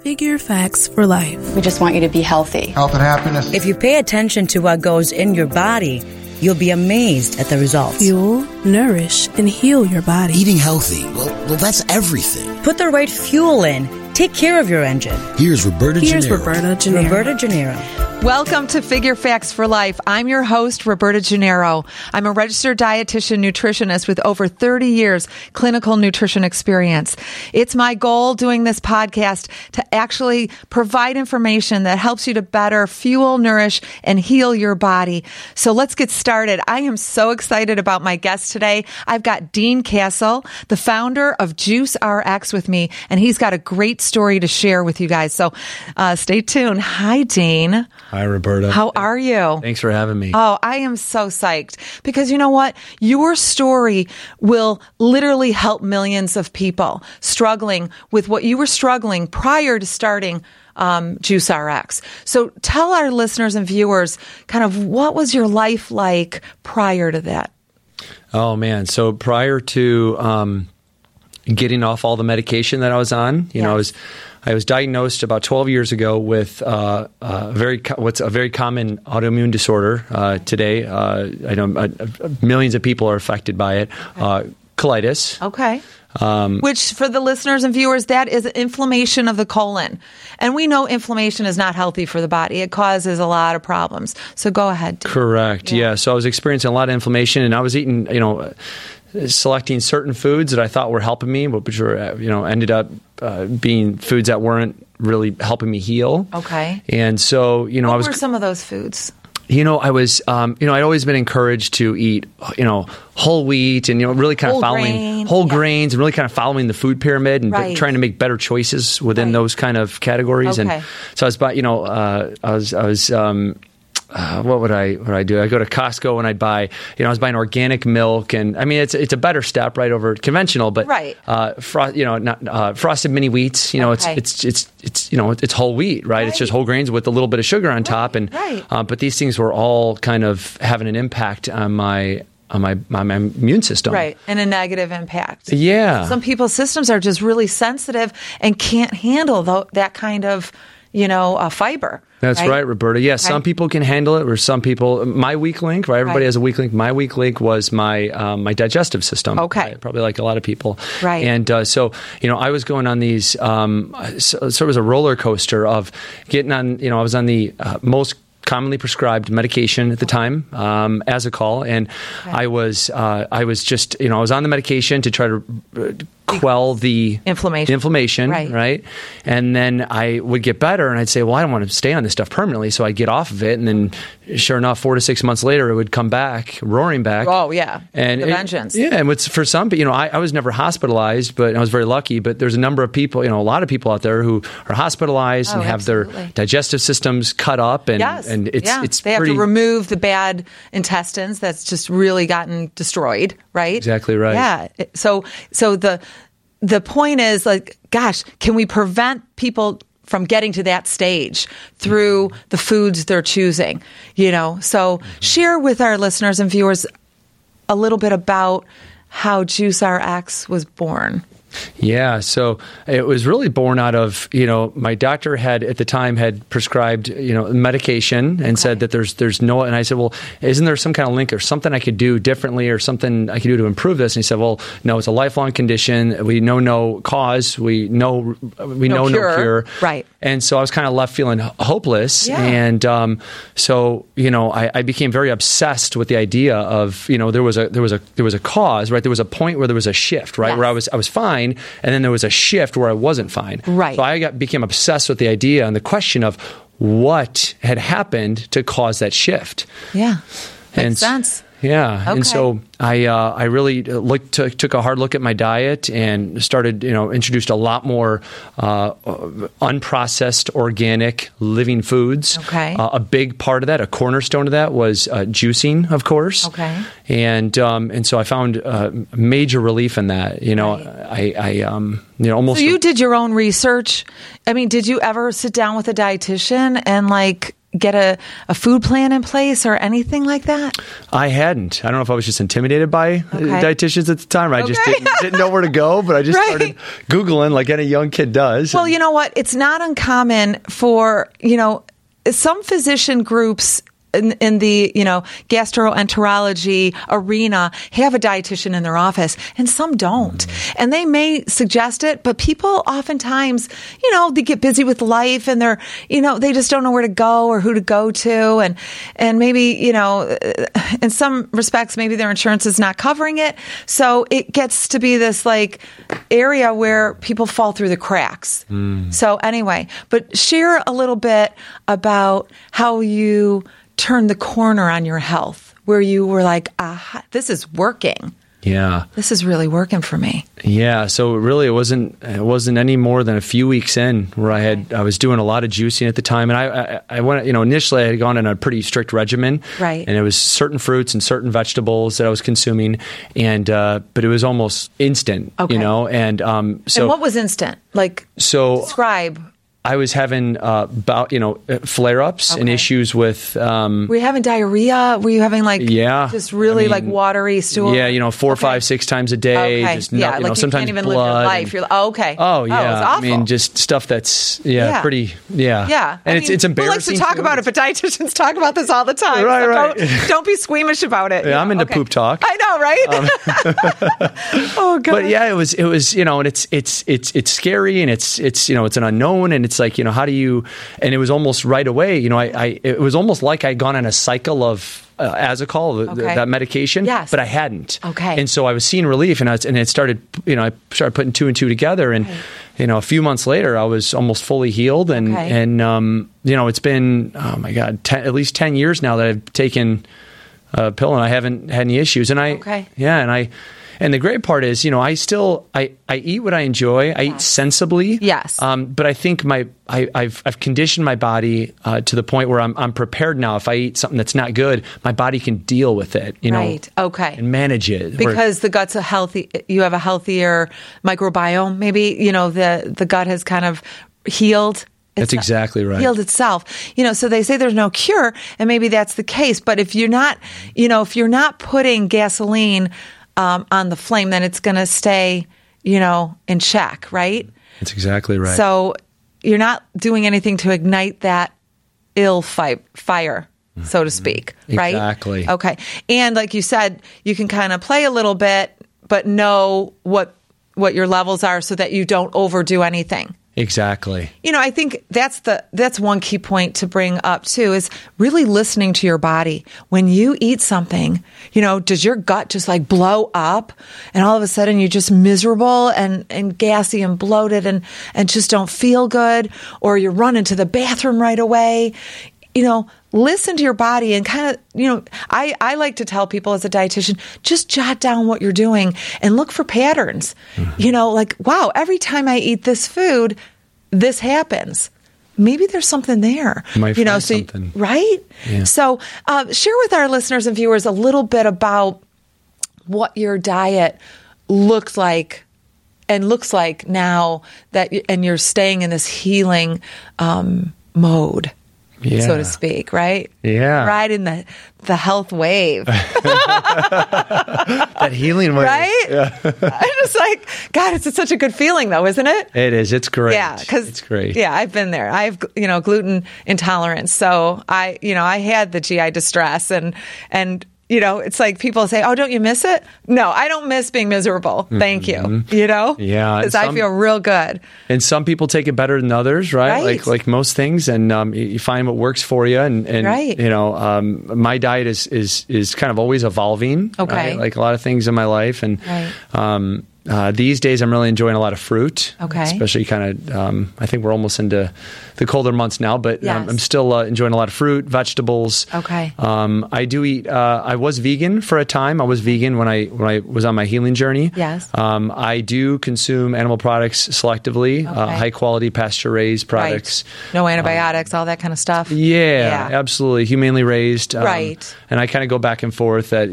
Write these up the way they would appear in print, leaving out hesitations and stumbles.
Figure Facts for Life. We just want you to be healthy. Health and happiness. If you pay attention to what goes in your body, you'll be amazed at the results. Fuel, nourish, and heal your body. Eating healthy, well, that's everything. Put the right fuel in. Take care of your engine. Here's Roberta Gennaro. Roberta Gennaro. Welcome to Figure Facts for Life. I'm your host, Roberta Gennaro. I'm a registered dietitian nutritionist with over 30 years clinical nutrition experience. It's my goal doing this podcast to actually provide information that helps you to better fuel, nourish, and heal your body. So let's get started. I am so excited about my guest today. I've got Dean Castle, the founder of Juice RX with me, and he's got a great story to share with you guys. So stay tuned. Hi, Dean. Hi, Roberta. How are you? Thanks for having me. Oh, I am so psyched because you know what? Your story will literally help millions of people struggling with what you were struggling prior to starting Juice RX. So tell our listeners and viewers kind of what was your life like prior to that? Oh, man. So prior to getting off all the medication that I was on, you know, I was diagnosed about 12 years ago with what's a very common autoimmune disorder today. I know millions of people are affected by it. Colitis. Okay. Which, for the listeners and viewers, that is inflammation of the colon. And we know inflammation is not healthy for the body. It causes a lot of problems. So go ahead. Correct. Yeah. So I was experiencing a lot of inflammation, and I was eating, selecting certain foods that I thought were helping me, which were, ended up being foods that weren't really helping me heal. Okay. And so, what were some of those foods? I was, I'd always been encouraged to eat, whole wheat and, really kind of following whole grains and really kind of following the food pyramid and trying to make better choices within those kind of categories. Okay. And so what would I do? I go to Costco and I'd buy, I was buying organic milk, and I mean, it's a better step right over conventional, but frosted mini wheats, it's whole wheat, right? It's just whole grains with a little bit of sugar on top, and but these things were all kind of having an impact on my immune system. Right, and a negative impact. Yeah. Some people's systems are just really sensitive and can't handle that kind of, fiber. That's right, Roberta. Yeah, some people can handle it, or some people. My weak link, right? Everybody has a weak link. My weak link was my my digestive system. Okay, right? Probably like a lot of people. Right. And so I was going on these. So it was a roller coaster of getting on. I was on the most commonly prescribed medication at the time, Asacol, and I was just I was on the medication to try to quell the inflammation, right? And then I would get better, and I'd say, well, I don't want to stay on this stuff permanently, so I'd get off of it, and then sure enough, 4 to 6 months later, it would come back, roaring back. Oh, yeah. And the vengeance. And for some people, I was never hospitalized, but I was very lucky, but there's a number of people, a lot of people out there who are hospitalized and have their digestive systems cut up, and it's they have to remove the bad intestines that's just really gotten destroyed, right? Exactly right. Yeah. So the point is, like, gosh, can we prevent people from getting to that stage through the foods they're choosing? So share with our listeners and viewers a little bit about how Juice RX was born. Yeah, so it was really born out of, my doctor at the time prescribed, medication and said that there's no, and I said, well, isn't there some kind of link or something I could do differently or something I could do to improve this? And he said, well, no, it's a lifelong condition. We know no cause. We know no cure. Right. And so I was kind of left feeling hopeless. Yeah. And so, I became very obsessed with the idea of, there was a cause, right? There was a point where there was a shift, right? Yes. Where I was fine. And then there was a shift where I wasn't fine. Right. So I became obsessed with the idea and the question of what had happened to cause that shift. Yeah. Makes sense. Yeah. Okay. And so I really took a hard look at my diet and started, introduced a lot more unprocessed, organic, living foods. Okay. A big part of that, a cornerstone of that, was juicing, of course. Okay. And so I found major relief in that. I almost. So you did your own research. I mean, did you ever sit down with a dietitian and get a food plan in place or anything like that? I hadn't. I don't know if I was just intimidated by dietitians at the time. I just didn't know where to go, but I just started Googling like any young kid does. Well, you know what? It's not uncommon for, some physician groups in the, gastroenterology arena have a dietitian in their office, and some don't. And they may suggest it, but people oftentimes, they get busy with life and they're, they just don't know where to go or who to go to. And maybe, in some respects, maybe their insurance is not covering it. So it gets to be this like area where people fall through the cracks. So anyway, but share a little bit about how you turned the corner on your health, where you were like, this is working. Yeah. This is really working for me. Yeah. So really it wasn't any more than a few weeks in where I was doing a lot of juicing at the time. And I went, initially I had gone on a pretty strict regimen. Right. And it was certain fruits and certain vegetables that I was consuming. And, but it was almost instant, and, so. And what was instant? Describe. I was having flare-ups and issues with. Were you having diarrhea? Were you having just really watery stool? Yeah, 4, 5, 6 times a day. Okay. Just you sometimes can't even blood. live your life. You're okay. Oh yeah. Oh, it's awful. I mean, just stuff that's pretty. Yeah. Yeah. And it's embarrassing. Who likes to talk about it? But dietitians talk about this all the time. Right. So don't be squeamish about it. Yeah, I'm into poop talk. I know, right? Oh god. But yeah, it was and it's scary and it's it's an unknown and it's like how do you. And it was almost right away, it was almost like I'd gone on a cycle of Azicol, that medication, but I hadn't. Okay. And so I was seeing relief and it started, I started putting 2 and 2 together and, a few months later I was almost fully healed and it's been, oh my God, at least 10 years now that I've taken a pill and I haven't had any issues. And and the great part is, I eat what I enjoy. I eat sensibly. Yes. But I think I've conditioned my body to the point where I'm prepared now. If I eat something that's not good, my body can deal with it. Right. Okay. And manage it. Because the gut's you have a healthier microbiome. Maybe the gut has kind of healed. That's exactly right. Healed itself. So they say there's no cure, and maybe that's the case. But if you're not, if you're not putting gasoline on the flame, then it's going to stay, in check, right? That's exactly right. So you're not doing anything to ignite that ill fire, so to speak, right? Exactly. Okay. And like you said, you can kind of play a little bit, but know what your levels are so that you don't overdo anything. Exactly. I think that's one key point to bring up too, is really listening to your body. When you eat something, does your gut just like blow up and all of a sudden you're just miserable and gassy and bloated and just don't feel good, or you're running to the bathroom right away? Listen to your body and kind of, I like to tell people as a dietitian, just jot down what you're doing and look for patterns. Wow, every time I eat this food, this happens. Maybe there's something there. You might find something. Right? Yeah. So share with our listeners and viewers a little bit about what your diet looks like now that and you're staying in this healing mode. Yeah. So to speak, right? Yeah. Riding the health wave. That healing wave. Right? Yeah. I'm just like, God, it's such a good feeling though, isn't it? It is. It's great. Yeah. It's great. Yeah, I've been there. I have, gluten intolerance. So I had the GI distress and it's like people say, oh, don't you miss it? No, I don't miss being miserable. Thank you. Yeah. Because I feel real good. And some people take it better than others, right? Like most things. And you find what works for you. And right. My diet is kind of always evolving. Okay. Right? Like a lot of things in my life. And right. These days, I'm really enjoying a lot of fruit. Okay. Especially kind of, I think we're almost into the colder months now, but yes. I'm still enjoying a lot of fruit, vegetables. Okay. I do eat. I was vegan for a time. I was vegan when I was on my healing journey. Yes. I do consume animal products selectively, high quality pasture raised products. Right. No antibiotics, all that kind of stuff. Yeah, absolutely, humanely raised. Right. And I kind of go back and forth that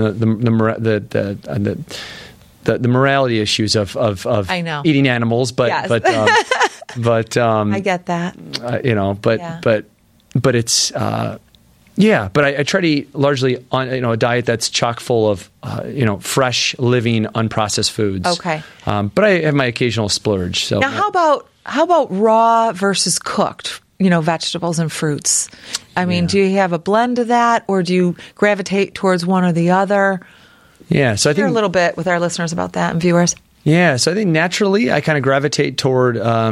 the morality issues of I know. eating animals, but yes. but I get that. but but it's but I try to eat largely on a diet that's chock full of fresh, living, unprocessed foods. Okay. But I have my occasional splurge. So now, how about raw versus cooked? Vegetables and fruits. I mean, do you have a blend of that, or do you gravitate towards one or the other? Yeah, so I think a little bit with our listeners about that and viewers. Yeah, so I think naturally I kind of gravitate toward,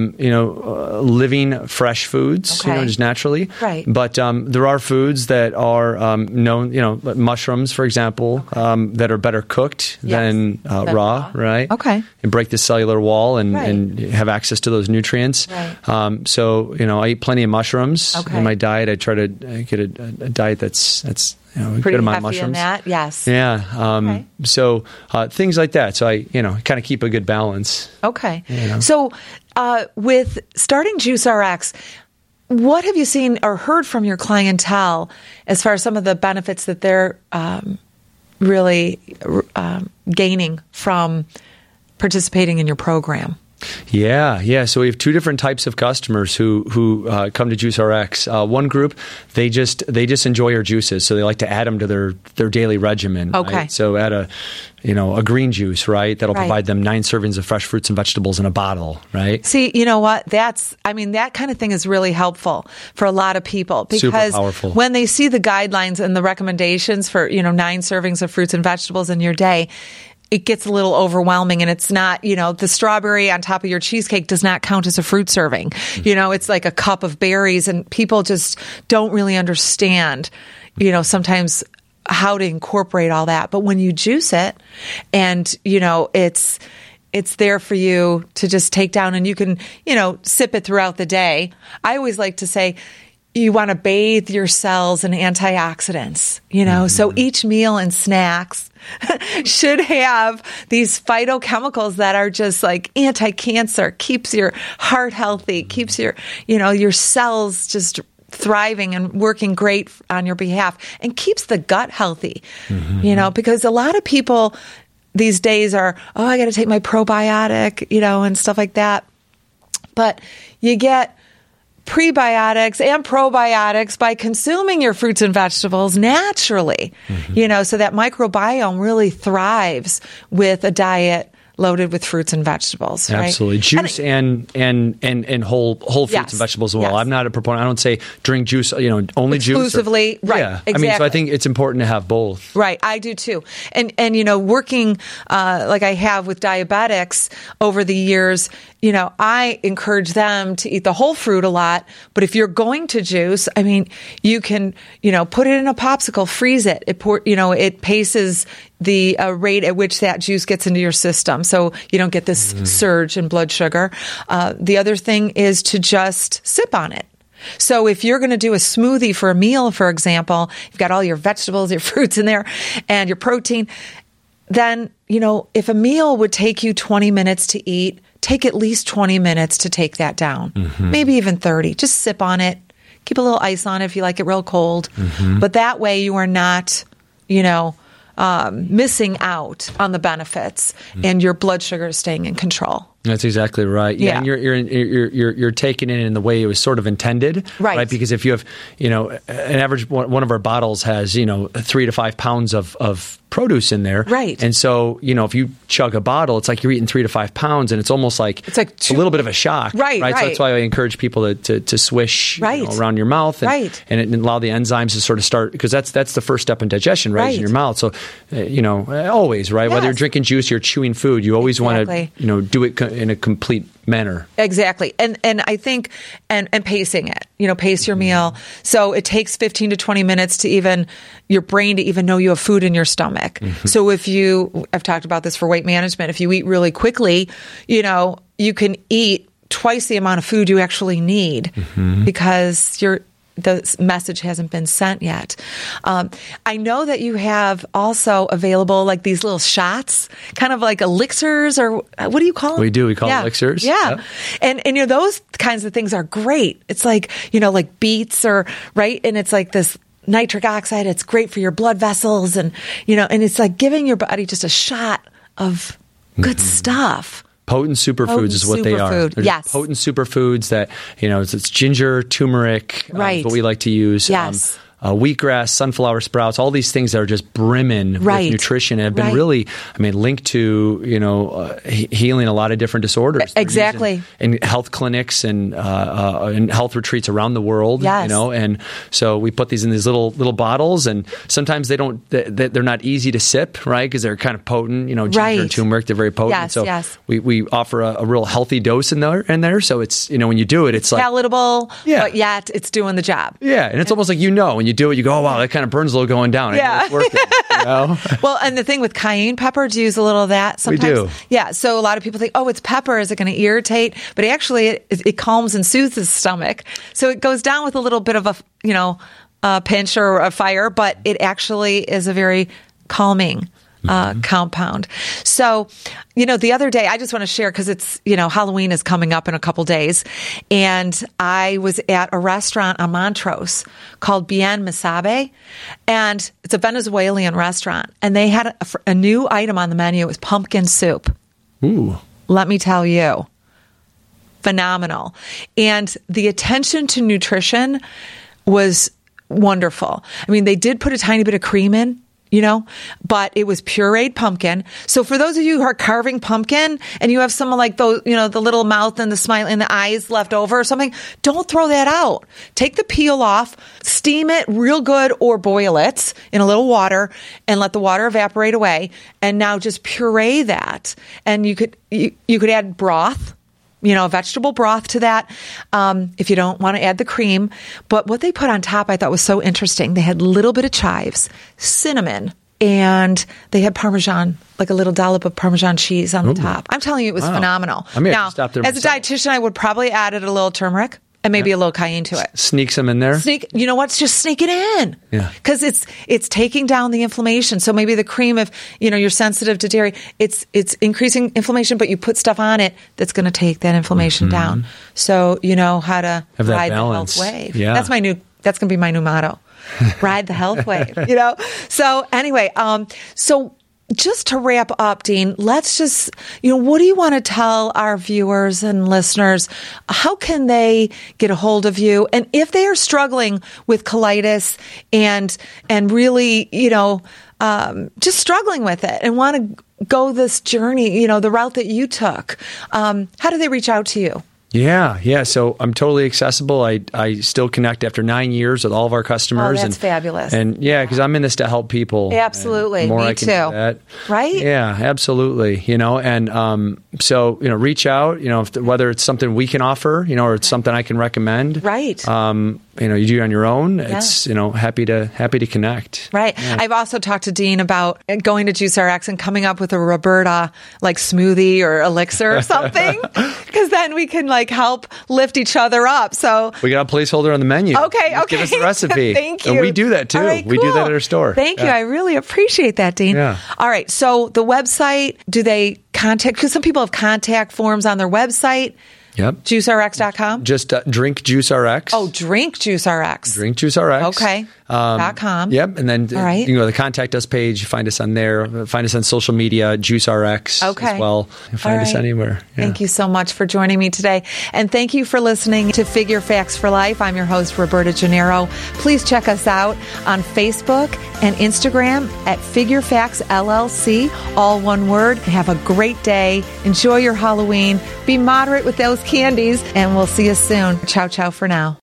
living fresh foods, just naturally. Right. But there are foods that are known, mushrooms, for example, that are better cooked than raw, right? Okay. And break the cellular wall and have access to those nutrients. Right. So, I eat plenty of mushrooms in my diet. I try to get a diet that's pretty good amount of hefty mushrooms. in that, yes. Yeah. So things like that. So I, kind of keep a good balance. Okay. So with starting JuiceRx, what have you seen or heard from your clientele as far as some of the benefits that they're really gaining from participating in your program? Yeah. So we have two different types of customers who come to JuiceRx. One group, they just enjoy our juices, so they like to add them to their daily regimen. Okay. Right? So add a green juice, right? That'll provide them 9 servings of fresh fruits and vegetables in a bottle, right? See, you know what? That kind of thing is really helpful for a lot of people because super powerful. When they see the guidelines and the recommendations for 9 servings of fruits and vegetables in your day, it gets a little overwhelming, and it's not, the strawberry on top of your cheesecake does not count as a fruit serving. It's like a cup of berries, and people just don't really understand, sometimes how to incorporate all that. But when you juice it and, it's there for you to just take down, and you can, sip it throughout the day. I always like to say, you want to bathe your cells in antioxidants, so each meal and snacks should have these phytochemicals that are just like anti-cancer, keeps your heart healthy, keeps your, your cells just thriving and working great on your behalf, and keeps the gut healthy, because a lot of people these days are, I got to take my probiotic, and stuff like that. But you get prebiotics and probiotics by consuming your fruits and vegetables naturally, so that microbiome really thrives with a diet loaded with fruits and vegetables. Right? Absolutely, juice and whole fruits and vegetables as well. Yes. I'm not a proponent. I don't say drink juice, only exclusively. Juice. Right. Yeah, exactly. so I think it's important to have both. Right, I do too. And working like I have with diabetics over the years, I encourage them to eat the whole fruit a lot. But if you're going to juice, you can, put it in a popsicle, freeze it. It paces the rate at which that juice gets into your system, so you don't get this surge in blood sugar. The other thing is to just sip on it. So if you're going to do a smoothie for a meal, for example, you've got all your vegetables, your fruits in there, and your protein, then, if a meal would take you 20 minutes to eat, take at least 20 minutes to take that down, maybe even 30. Just sip on it. Keep a little ice on it if you like it real cold. But that way you are not, missing out on the benefits, and your blood sugar is staying in control. That's exactly right. Yeah, and you're taking it in the way it was sort of intended, right? Because if you have, an average one of our bottles has 3 to 5 pounds of produce in there, right? And so if you chug a bottle, it's like you're eating 3 to 5 pounds, and it's almost like a little bit of a shock, right? So that's why I encourage people to swish around your mouth, and allow the enzymes to sort of start, because that's the first step in digestion, right? In your mouth. So always, right? Yes. Whether you're drinking juice or you're chewing food, you always want to do it in a complete manner. Exactly. And I think, and pacing it, pace your meal. So it takes 15 to 20 minutes to your brain to even know you have food in your stomach. So I've talked about this for weight management. If you eat really quickly, you can eat twice the amount of food you actually need because the message hasn't been sent yet. I know that you have also available like these little shots, kind of like elixirs, or what do you call them? We do. We call them elixirs. Yeah. Yep. And those kinds of things are great. It's like, like beets right? And it's like this nitric oxide. It's great for your blood vessels, and, and it's like giving your body just a shot of good stuff. Potent superfoods is what they are. Superfood, They're yes. potent superfoods that, it's ginger, turmeric, Right. what we like to use. Yes. Wheatgrass, sunflower sprouts, all these things that are just brimming Right. with nutrition and have been Right. really, linked to, healing a lot of different disorders. They're used Exactly. In health clinics and health retreats around the world. Yes. And so we put these in these little bottles, and sometimes they're not easy to sip, right? Because they're kind of potent, ginger Right. and turmeric, they're very potent. Yes, so yes. we offer a real healthy dose in there. So it's, when you do it, it's like, Palatable, Yeah. but yet it's doing the job. yeah, and it's almost like when you do it, you go, oh wow, that kind of burns a little going down. I know Yeah. it's working. Well, and the thing with cayenne pepper, do you use a little of that sometimes? do. Yeah, so a lot of people think, oh, it's pepper. Is it going to irritate? But actually, it calms and soothes the stomach. So it goes down with a little bit of a pinch or a fire, but it actually is a very calming compound. So, the other day, I just want to share because it's, Halloween is coming up in a couple days. And I was at a restaurant on Montrose called Bien Misabe. And it's a Venezuelan restaurant. And they had a new item on the menu. It was pumpkin soup. Ooh. Let me tell you, phenomenal. And the attention to nutrition was wonderful. I mean, they did put a tiny bit of cream in, but it was pureed pumpkin. So for those of you who are carving pumpkin and you have some of like those, the little mouth and the smile and the eyes left over or something, don't throw that out. Take the peel off, steam it real good or boil it in a little water and let the water evaporate away. And now just puree that. And you could add broth. Vegetable broth to that if you don't want to add the cream. But what they put on top I thought was so interesting. They had a little bit of chives, cinnamon, and they had Parmesan, like a little dollop of Parmesan cheese on the top. I'm telling you, it was phenomenal. I may have now, to stop there as a myself. dietitian, I would probably added a little turmeric and maybe a little cayenne to it. Sneak some in there. You know what? Just sneak it in. Yeah. Because it's taking down the inflammation. So maybe the cream, if you're sensitive to dairy, it's increasing inflammation, but you put stuff on it that's going to take that inflation down. So you know how to Have that ride balance. the health wave. Yeah. That's going to be my new motto. Ride the health wave. So anyway, so just to wrap up, Dean, let's just, what do you want to tell our viewers and listeners? How can they get a hold of you? And if they are struggling with colitis and really, just struggling with it and want to go this journey, the route that you took, how do they reach out to you? Yeah. So I'm totally accessible. I still connect after 9 years with all of our customers. Oh, that's fabulous. And because I'm in this to help people. Absolutely. The more Me I can too. do that. Right? Yeah, absolutely. So reach out, whether it's something we can offer, or it's something I can recommend. Right. You do it on your own. It's, happy to connect. Right. Yeah. I've also talked to Dean about going to JuiceRx and coming up with a Roberta like smoothie or elixir or something, because then we can help lift each other up. So we got a placeholder on the menu. Okay. Give us the recipe. Thank you. And we do that too. Right, We do that at our store. Thank you. I really appreciate that, Dean. Yeah. All right. So the website, do they contact, because some people have contact forms on their website. Yep. JuiceRx.com? Just Drink JuiceRx. Oh, Drink JuiceRx. Drink JuiceRx. Okay. .com. Yep. And then All right. you can go to the contact us page. Find us on there. Find us on social media, JuiceRx Okay. as well. You find us anywhere. Yeah. Thank you so much for joining me today. And thank you for listening to Figure Facts for Life. I'm your host, Roberta Gennaro. Please check us out on Facebook and Instagram at Figure Facts LLC, all one word. Have a great day. Enjoy your Halloween. Be moderate with those candies, and we'll see you soon. Ciao, ciao for now.